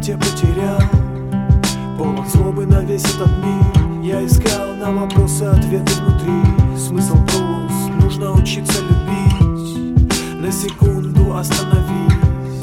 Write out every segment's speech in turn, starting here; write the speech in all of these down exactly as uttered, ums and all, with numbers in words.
темноте потерял. Полон злобы на весь этот мир. Я искал на вопросы ответы внутри. Смысл прост, нужно учиться любить. На секунду остановись,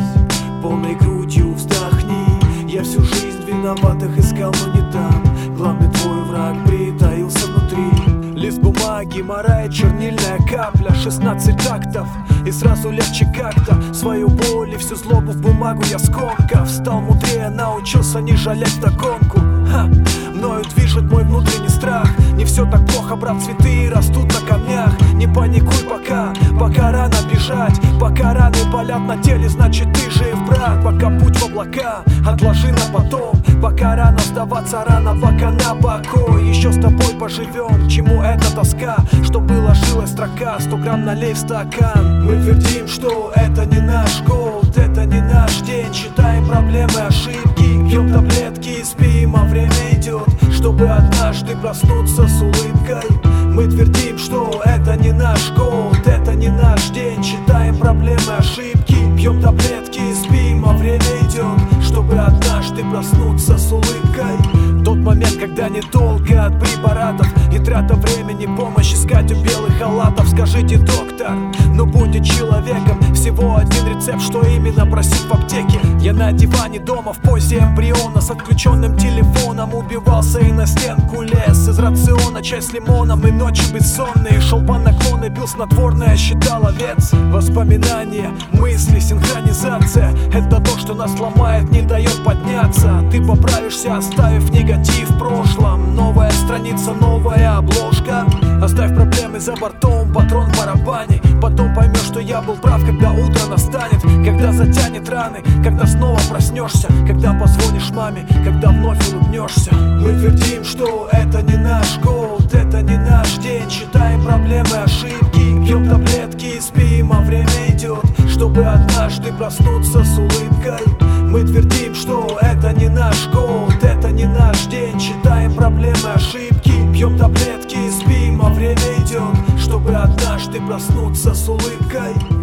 полной грудью вздохни. Я всю жизнь виноватых искал, но не там. Главный твой враг притаился внутри. Лист бумаги, морая чернильная капля. Шестнадцать тактов, и сразу легче как-то. Свою боль и всю злобу в бумагу я скомкав. Стал мудрее, научился не жалеть вдогонку. Ха! Мною движет мой внутренний страх. Не все так плохо, брат, цветы растут на камнях. Не паникуй пока, пока рано бежать. Пока раны болят на теле, значит ты жив, брат. Пока путь в облака, отложи на потом. Пока рано сдаваться, рано пока на покой. Еще с тобой поживем, чему эта тоска? Чтобы ложилась строка, сто грамм налей в стакан. Мы твердим, что это не наш год, это не наш день. Считаем проблемы, ошибки, пьем таблетки и спим, а время идет, чтобы однажды проснуться с улыбкой. Мы твердим, что это не наш год, это не наш день. Считаем проблемы, ошибки, пьем таблетки и спим, а время идет, чтобы однажды проснуться с улыбкой. Тот момент, когда не толка от препаратов и трата времени, помощь искать у белых халатов. Скажите, доктор, ну будь человеком, всего один рецепт, что именно просить в аптеке. Я на диване дома в позе эмбриона с отключенным телефоном убивался и на стенку лез. Из рациона чай с лимоном и ночи бессонные. Шел по наклону, бил снотворное, считал овец. Воспоминания, мысли, синхронизация — это то, что нас ломает, не дает подняться. Ты поправишься, оставив негатив в прошлом. Новая страница, новая обложка. Оставь проблемы за бортом, патрон в барабане. Потом поймешь, что я был прав, когда утро настанет. Когда затянет раны, когда снова проснешься. Когда позвонишь маме, когда вновь улыбнешься. Мы твердим, что это не наш год, это не наш день. Считаем проблемы, ошибки, пьем таблетки и спим, а время идет, чтобы однажды проснуться с улыбкой. Мы твердим, что это не наш год, это не наш день. Считаем проблемы, ошибки, пьем таблетки и спим, а время идет, чтобы однажды проснуться с улыбкой.